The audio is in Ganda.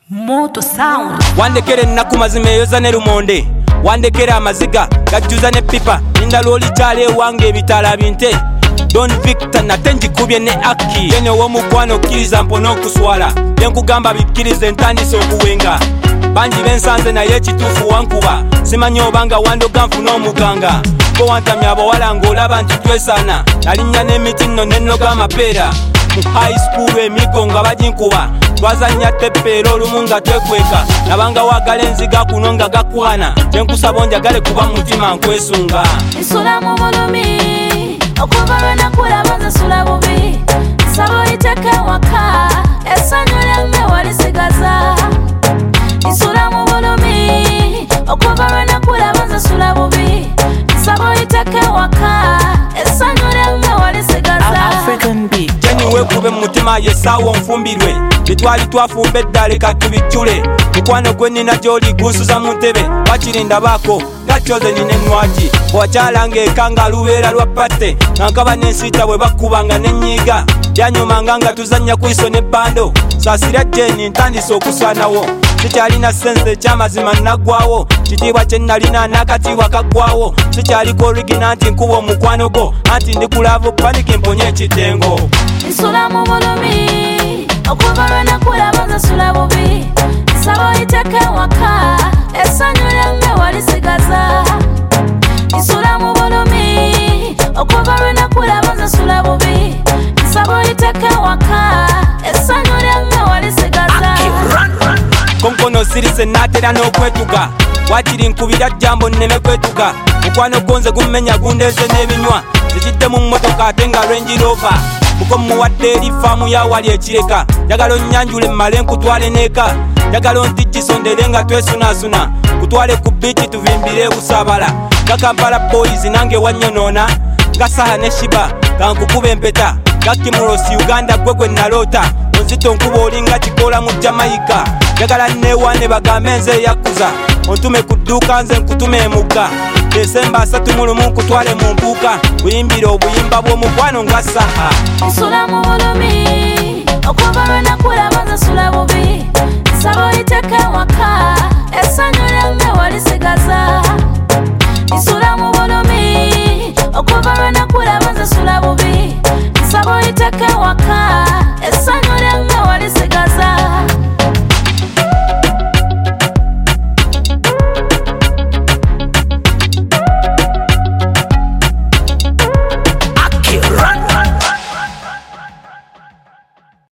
Moto Sound. Wandekere ennaku mazima eyoza ne lumonde, wandekere amaziga gajjuza ne pipa, endala oli kyala ewange ebitala binte. Don Victor nate njikubye ne Aki, yene ow'omukwano okkiriza mpona okuswala, byenkugamba bikkirize ntandise okuwenga. Bangi bensanze naye ekituufu wankuba, simanyi obanga wandoga nfuna omuganga. Bo wantamya abawala ng'olaba nti twesaana, nalinnya n'emiti nno nennoga amapeera. Mu high school emigo nga baginkuba, twazannya teppeera olumu nga twekweka, nabanga wagala enziga kuno nga gakwana, kyenkusaba onjagale kuba mutima nkwesunga. Nsula mu bulumi, okuva lwe nakulaba nze nsula bubi, nsaba oliteke waka, essanyu lyange walisigaza. Nsula mu bulumi, okuva lwe nakulaba nze nsula bubi, nsaba oliteke waka, essanyu lyange walisigaza. African beat. Wekube mutima yesaawo nfumbirwe, bitwali twafumba eddale katubijjule. Mukwano gwe nina gy'oli gunsuza mu ntebe, wakirinda baako gakyoze nina ennwagi. Bwakyalanga eka nga lubeera lwa patte, nga nkaba n'ensiita bwe bakubanga n'ennyiiga. Byanyumanga nga tuzannya ku iso n'ebbando, saasira jeni ntandise okuswanawo. Sikyalina sense ekyamazima naggwawo, kitiibwa kye nalina n'akatiibwa kaggwawo. Sikyaliko origina nti nkuba omukwano gwo, anti ndi kulaavu paniki mponye ekitengo. Nsula mu bulumi, okuva lwe nakulaba nze nsula bubi, nsaba oliteke waka, essanyu lyange walisigaza. Nsula mu bulumi, okuva lwe nakulaba nze nsula bubi, nsaba oliteke waka, essanyu lyange walisigaza. Konkono sirise natera n'okwetuga, wakiri nkubira jambo nneme kwetuga. Mukwano gonze gummenya gundeeze n'ebinywa, zikidde mu mmotoka ate nga Range Rover. Muko muwadde eri faamu ya wali ekireka, njagala onnyanjule mmale nkutwale n'eka. Njagala ontijjisondere nga twesunaasuna, kutwale ku biiki tuvimbire Busabala. Nga Kampala Boys nange wannyonoona, nga Saha ne Shiba kankukube empeta, nga Kimurosi Uganda gwe gwe naloota. Onzito nkuba olinga kikola mu Jamaica, njagala neewaane bagambe nze yakkuza. Ontume ku dduuka nze nkutume emugga, Desemba 31 nkutwale mu mpuuka, buyimbire obuyimba bw'omukwano nga Saha. Nsula mu bulumi, okuva lwe nakulaba